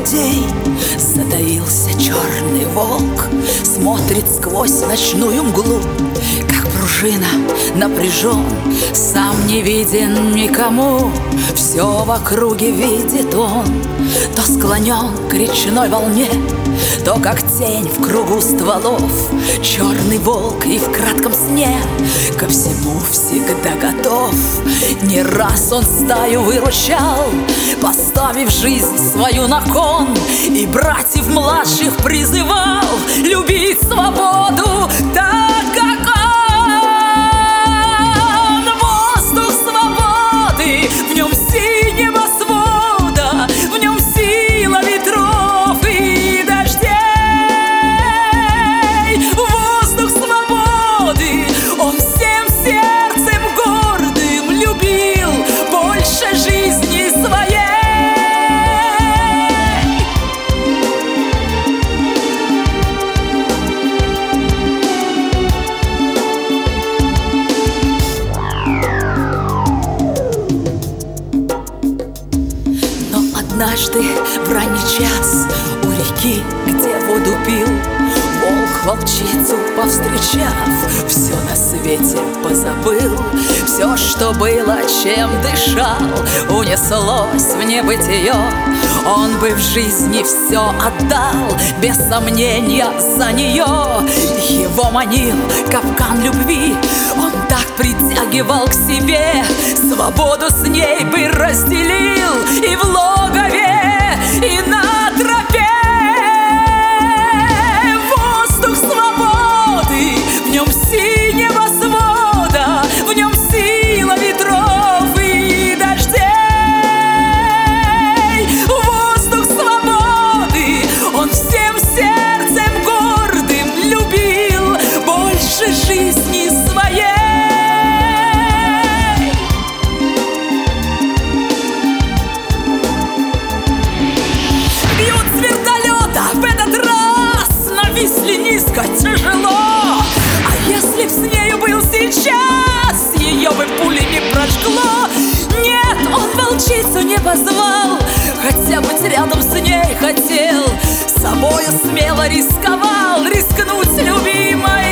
людей затаился черный волк, смотрит сквозь ночную мглу, как пружина напряжен, сам не виден никому. Все в округе видит он, то склонен к речной волне, то как тень в кругу стволов. Черный волк и в кратком сне ко всему всегда готов. Не раз он стаю выручал, поставив жизнь свою на кон, и братьев младших призывал любить свободу так, как он. Воздух свободы, в нем синего свода, в нем сила ветров и дождей. Воздух свободы, он всем сердцем гордым любил больше жизни своей. Однажды в ранний час у реки, где воду пил, волк волчицу повстречав, все на свете позабыл. Все, что было, чем дышал, унеслось в небытие. Он бы в жизни все отдал, без сомнения, за нее. Его манил капкан любви, он так притягивал к себе. Свободу с ней бы разделил и в логове, и на тропе. Воздух свободы, в нем синего свода, в нем сила ветров и дождей. Воздух свободы, он всем сердцем гордым любил больше жизни своей. В этот раз нависли низко, тяжело. А если б с нею был сейчас, ее бы пулями прожгло. Нет, он волчицу не позвал, хотя быть рядом с ней хотел. Собою смело рисковал, рискнуть любимой